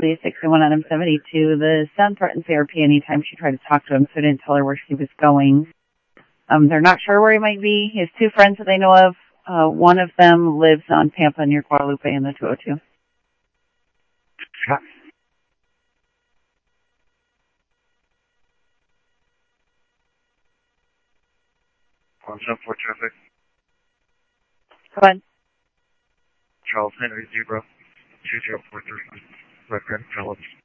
Lee 61 on M72. The son threatened CRP anytime she tried to talk to him, so didn't tell her where she was going. They're not sure where he might be. He has 2 friends that they know of. One of them lives on Pampa near Guadalupe in the 202. Yeah. On 74 traffic. Go ahead. Charles Henry Zebra 2043. Red Grand Phillips.